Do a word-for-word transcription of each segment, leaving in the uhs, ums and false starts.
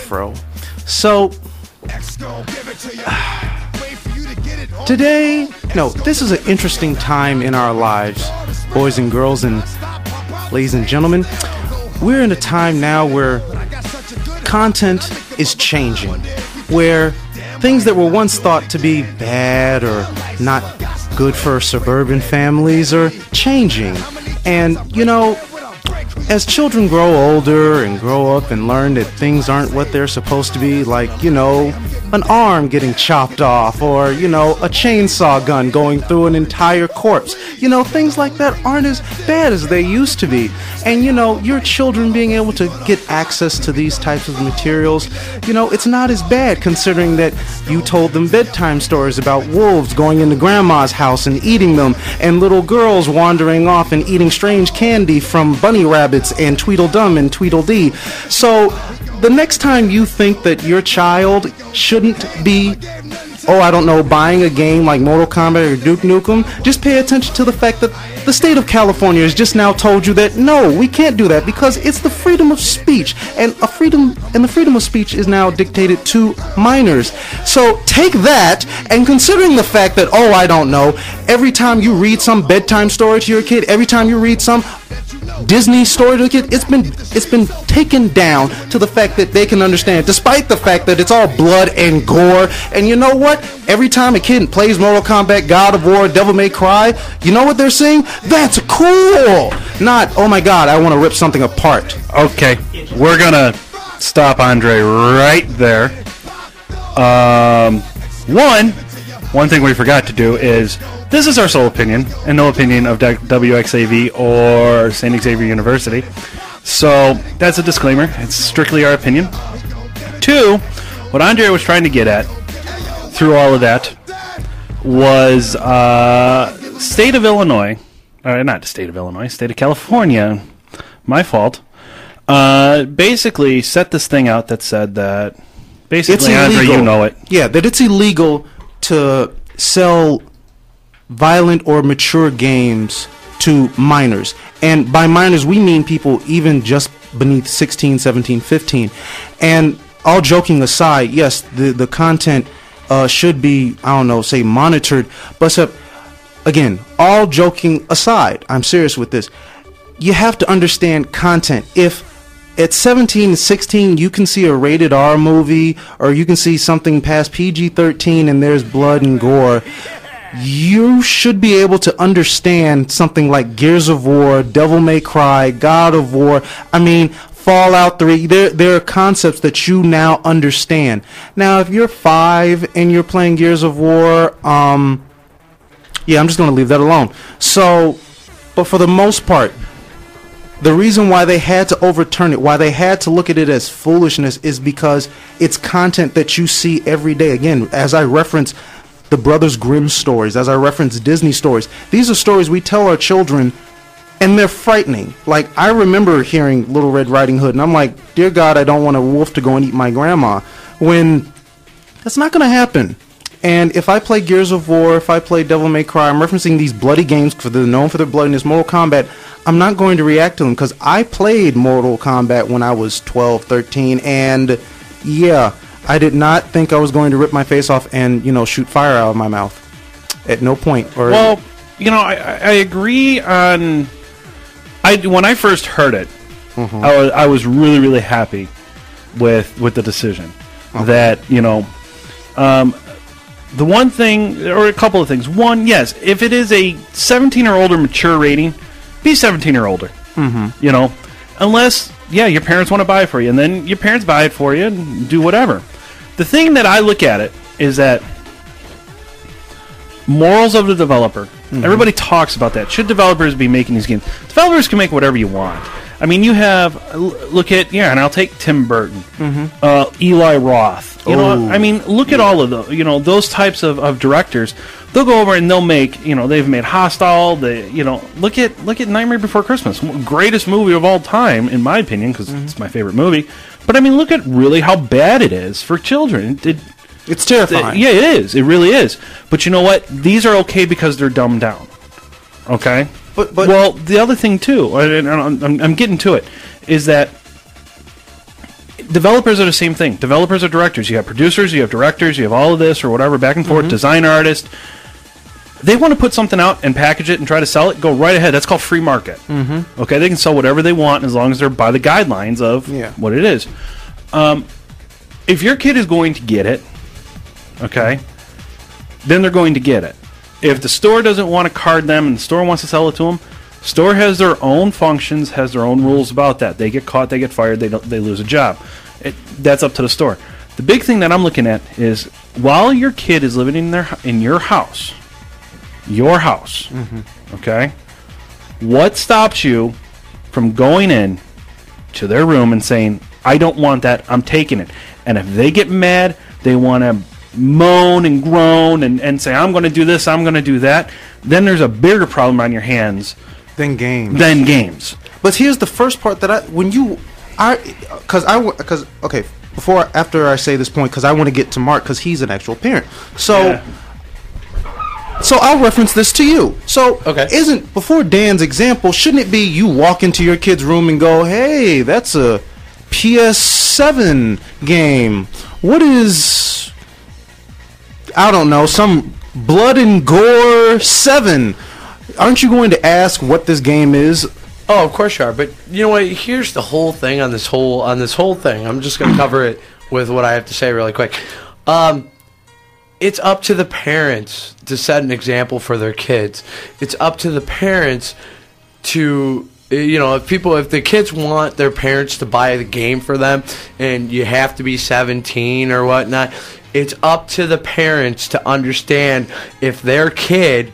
afro. So today, no, this is an interesting time in our lives, boys and girls and ladies and gentlemen. We're in a time now where content is changing, where things that were once thought to be bad or not good for suburban families are changing. And, you know, as children grow older and grow up and learn that things aren't what they're supposed to be, like, you know, an arm getting chopped off or, you know, a chainsaw gun going through an entire corpse. You know, things like that aren't as bad as they used to be. And, you know, your children being able to get access to these types of materials, you know, it's not as bad considering that you told them bedtime stories about wolves going into grandma's house and eating them and little girls wandering off and eating strange candy from bunny rabbits and Tweedledum and Tweedledee. So the next time you think that your child shouldn't be, oh, I don't know, buying a game like Mortal Kombat or Duke Nukem, just pay attention to the fact that the state of California has just now told you that no, we can't do that because it's the freedom of speech, and a freedom and the freedom of speech is now dictated to minors. So take that, and considering the fact that, oh, I don't know, every time you read some bedtime story to your kid, every time you read some Disney story to the kid, it's been it's been taken down to the fact that they can understand, despite the fact that it's all blood and gore. And you know what? Every time a kid plays Mortal Kombat, God of War, Devil May Cry, you know what they're saying? That's cool! Not, oh my god, I want to rip something apart. Okay, we're gonna stop Andre right there. Um, one, one thing we forgot to do is, this is our sole opinion, and no opinion of W X A V or Saint Xavier University. So, that's a disclaimer. It's strictly our opinion. Two, what Andre was trying to get at through all of that was uh, state of Illinois, or not the state of Illinois, state of California, my fault, uh, basically set this thing out that said that, basically, Andre, you know it. Yeah, that it's illegal to sell violent or mature games to minors. And by minors, we mean people even just beneath sixteen, seventeen, fifteen. And all joking aside, yes, the, the content uh, should be, I don't know, say monitored. But uh, again, all joking aside, I'm serious with this. You have to understand content. If at seventeen and sixteen, you can see a rated R movie, or you can see something past P G thirteen and there's blood and gore, you should be able to understand something like Gears of War, Devil May Cry, God of War. I mean, Fallout three. There, there are concepts that you now understand. Now, if you're five and you're playing Gears of War, um, yeah, I'm just going to leave that alone. So, but for the most part, the reason why they had to overturn it, why they had to look at it as foolishness, is because it's content that you see every day. Again, as I reference the Brothers Grimm stories, as I reference Disney stories, these are stories we tell our children, and they're frightening. Like, I remember hearing Little Red Riding Hood, and I'm like, dear God, I don't want a wolf to go and eat my grandma, when that's not going to happen. And if I play Gears of War, if I play Devil May Cry, I'm referencing these bloody games for they're known for their bloodiness, Mortal Kombat, I'm not going to react to them, because I played Mortal Kombat when I was twelve, thirteen, and yeah, I did not think I was going to rip my face off and, you know, shoot fire out of my mouth. At no point. Or well, you know, I, I agree on... I, when I first heard it, mm-hmm. I, was, I was really, really happy with with the decision. Okay. That, you know... Um, the one thing, or a couple of things. One, yes, if it is a seventeen or older mature rating, be seventeen or older. Mm-hmm. You know, unless, yeah, your parents want to buy it for you, and then your parents buy it for you and do whatever. The thing that I look at it is that morals of the developer. Mm-hmm. Everybody talks about that. Should developers be making these games? Developers can make whatever you want. I mean, you have, look at, yeah, and I'll take Tim Burton, mm-hmm. uh, Eli Roth. You Ooh. know, I mean, look yeah. at all of those, you know, those types of, of directors. They'll go over and they'll make, you know, they've made Hostile. They, you know, look at look at Nightmare Before Christmas, greatest movie of all time, in my opinion, because mm-hmm. it's my favorite movie. But I mean, look at really how bad it is for children. It, it's terrifying. It, yeah, it is. It really is. But you know what? These are okay because they're dumbed down. Okay. But, but well, the other thing too, and I'm, I'm getting to it, is that developers are the same thing. Developers are directors. You have producers, you have directors, you have all of this or whatever, back and forth, mm-hmm. design artists. They want to put something out and package it and try to sell it, go right ahead. That's called free market. Mm-hmm. Okay, they can sell whatever they want as long as they're by the guidelines of yeah. what it is. Um, if your kid is going to get it, okay, then they're going to get it. If the store doesn't want to card them and the store wants to sell it to them, store has their own functions, has their own rules about that. They get caught, they get fired, they don't, they lose a job. It, that's up to the store. The big thing that I'm looking at is while your kid is living in their in your house, your house, mm-hmm. okay, what stops you from going in to their room and saying, I don't want that, I'm taking it. And if they get mad, they want to moan and groan and, and say, I'm going to do this, I'm going to do that, then there's a bigger problem on your hands than games. Than games. But here's the first part that I, when you, I, because I, because, okay, before, after I say this point, because I want to get to Mark, because he's an actual parent. So, yeah. So I'll reference this to you. So okay. isn't, before Dan's example, shouldn't it be you walk into your kid's room and go, hey, that's a P S seven game. What is, I don't know, some Blood and Gore seven. Aren't you going to ask what this game is? Oh, of course you are. But you know what? Here's the whole thing on this whole on this whole thing. I'm just going to cover it with what I have to say really quick. Um, it's up to the parents to set an example for their kids. It's up to the parents to, you know, if people, if the kids want their parents to buy the game for them, and you have to be seventeen or whatnot, it's up to the parents to understand if their kid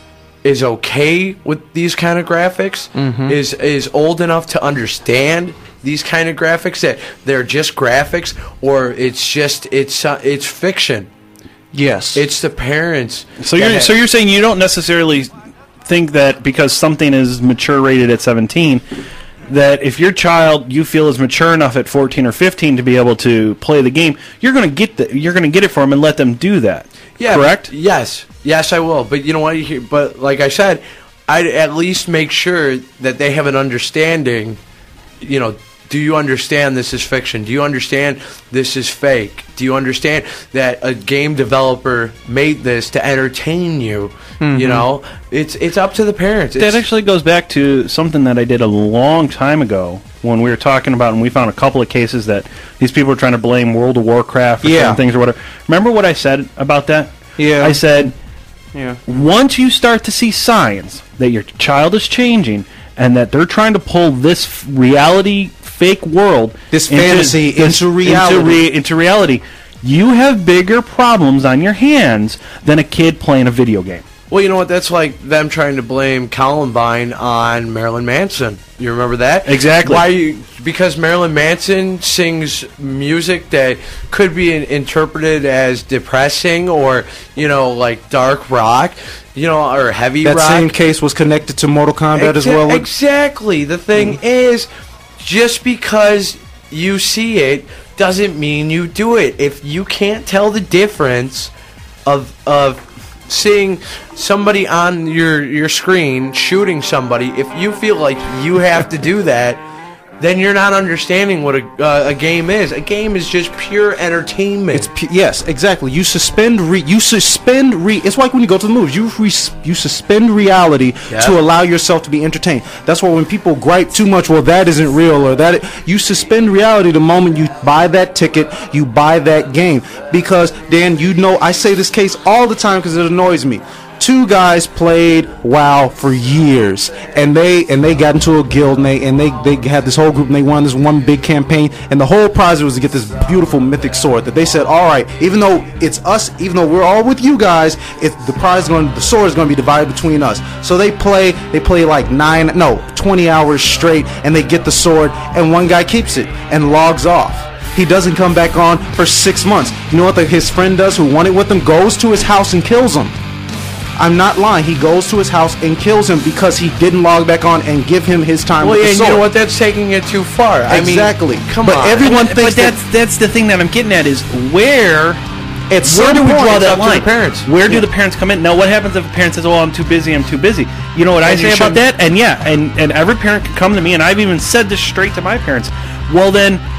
is okay with these kind of graphics, mm-hmm. is is old enough to understand these kind of graphics, that they're just graphics, or it's just it's uh, it's fiction. Yes, it's the parents. So you're ha- so you're saying you don't necessarily think that because something is mature rated at seventeen, that if your child you feel is mature enough at fourteen or fifteen to be able to play the game, you're going to get the you're going to get it for them and let them do that. Yeah, correct? But, yes, yes, I will. But you know what? But like I said, I'd at least make sure that they have an understanding. You know, do you understand this is fiction? Do you understand this is fake? Do you understand that a game developer made this to entertain you? Mm-hmm. You know, it's it's up to the parents. It's, that actually goes back to something that I did a long time ago when we were talking about, and we found a couple of cases that these people were trying to blame World of Warcraft for yeah. certain things or whatever. Remember what I said about that? Yeah. I said, yeah. once you start to see signs that your child is changing and that they're trying to pull this reality fake world, this into, fantasy this, into reality, into, re, into reality, you have bigger problems on your hands than a kid playing a video game. Well, you know what? That's like them trying to blame Columbine on Marilyn Manson. You remember that? Exactly. Why? You, because Marilyn Manson sings music that could be in, interpreted as depressing or, you know, like dark rock, you know, or heavy that rock. That same case was connected to Mortal Kombat Exa- as well. Exactly. The thing mm-hmm. is, just because you see it doesn't mean you do it. If you can't tell the difference of of seeing somebody on your your screen shooting somebody, if you feel like you have to do that, then you're not understanding what a uh, a game is. A game is just pure entertainment. It's pu- yes, exactly. You suspend re- you suspend re- it's like when you go to the movies. You re- you suspend reality yeah. to allow yourself to be entertained. That's why when people gripe too much, well, that isn't real, or that it, you suspend reality the moment you buy that ticket, you buy that game. Because Dan, you know, I say this case all the time because it annoys me. Two guys played WoW for years, and they and they got into a guild, and they and they, they had this whole group, and they won this one big campaign, and the whole prize was to get this beautiful mythic sword that they said, all right, even though it's us, even though we're all with you guys, it's the prize is going, the sword is going to be divided between us. So they play, they play like nine, no, twenty hours straight, and they get the sword, and one guy keeps it and logs off. He doesn't come back on for six months. You know what the, his friend does, who won it with him, goes to his house and kills him. I'm not lying. He goes to his house and kills him because he didn't log back on and give him his time well, with the and sword. You know what? That's taking it too far. I exactly. Mean, come but on. everyone but, thinks but that's that that's the thing that I'm getting at is where it's where do we draw that line? Parents. Where do yeah. the parents come in? Now, what happens if a parent says, "Oh, I'm too busy. I'm too busy"? You know what and I say about that? And yeah, and and every parent can come to me, and I've even said this straight to my parents. Well, then,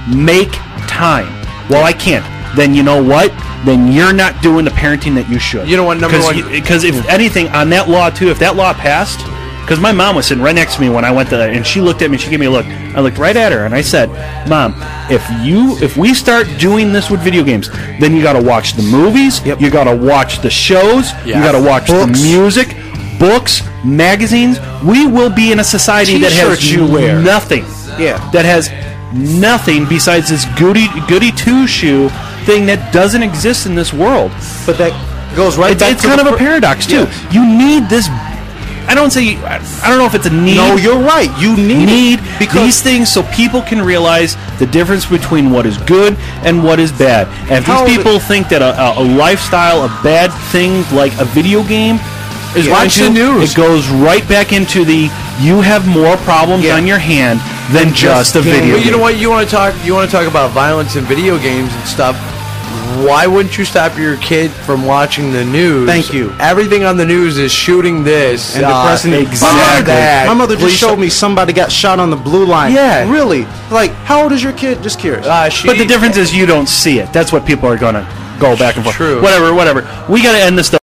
make time. Well, I can't. Then you know what? Then you're not doing the parenting that you should. You know what, number one- Because if anything, on that law, too, if that law passed, because my mom was sitting right next to me when I went there, and she looked at me, she gave me a look. I looked right at her, and I said, Mom, if you, if we start doing this with video games, then you got to watch the movies, Yep. you got to watch the shows, Yeah. you got to watch Books. the music, books, magazines. We will be in a society that has T-shirts you wear. nothing. Yeah. That has nothing besides this goody goody two shoe thing that doesn't exist in this world. But that goes right It's, back it's to kind the of a fir- paradox too. Yeah. You need this. I don't say. I don't know if it's a need. No, you're right. You need, need it because these things so people can realize the difference between what is good and what is bad. And if How these old- people think that a, a, a lifestyle of bad things like a video game is Yeah. going Watch to, the news. it goes right back into the you have more problems Yeah. on your hand than just, just a games. video But game. you know what? You want to talk. You want to talk about violence in video games and stuff. Why wouldn't you stop your kid from watching the news? Thank you. Everything on the news is shooting this and uh, depressing. My exactly. mother, that. my mother just Police- showed me somebody got shot on the blue line. Yeah. Really? Like, how old is your kid? Just curious. Uh, she, But the difference is you don't see it. That's what people are going to go back and forth. True. Whatever, whatever. We got to end this stuff.